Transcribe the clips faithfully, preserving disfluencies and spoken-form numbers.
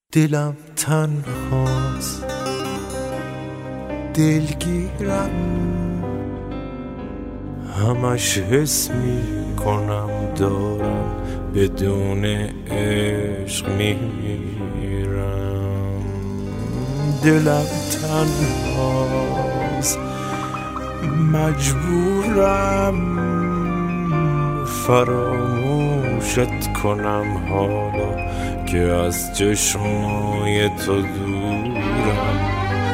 دلم تنهاست، دلگیرم، همش حس می کنم دارم بدون عشق میمیرم. دلم تنهاست، مجبورم فراموشت کنم حالا که از چشمای تو دورم.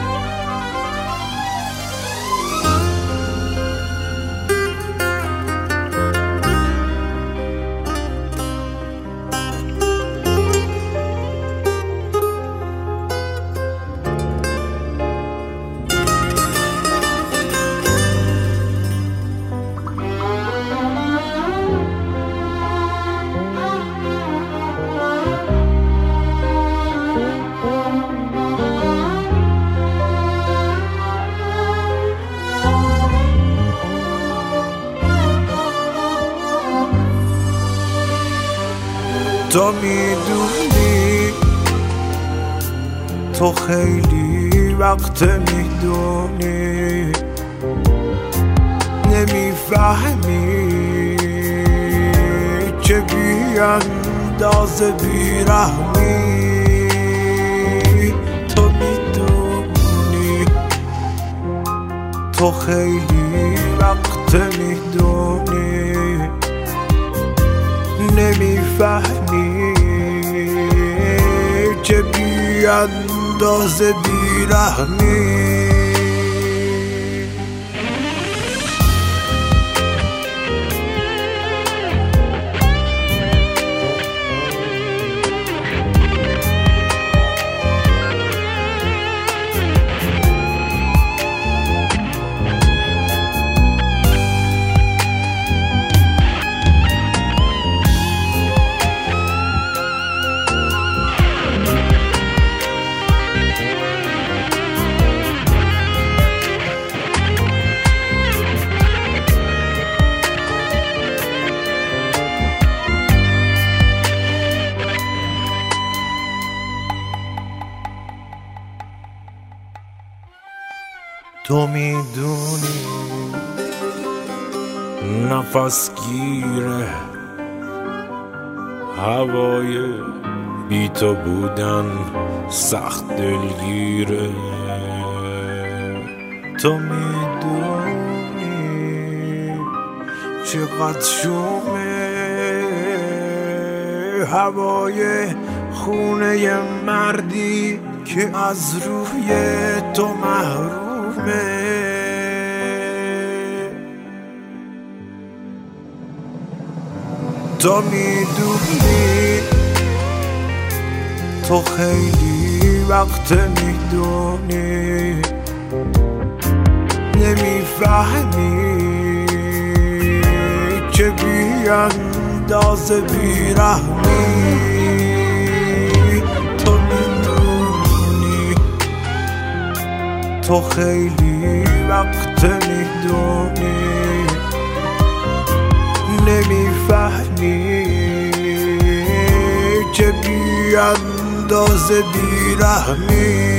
تو میدونی، تو خیلی وقت میدونی، نمیفهمی چه بیاندازه بیرحمی. تو میدونی، تو خیلی وقت میدونی، نمیفهمی چه بیاندازه بیرحمی. تو میدونی، نفس گیره هوای بی تو بودن، سخت دلگیره. تو میدونی چقدر شومه هوای خونه مردی که از روی تو محروم. تو میدونی، تو خیلی وقت میدونی، نمیفهمی چه بیاندازه بیرحمی. تو میدونی، تو خیلی وقت میدونی، نمیفهمی چه بیاندازه بیرحمی.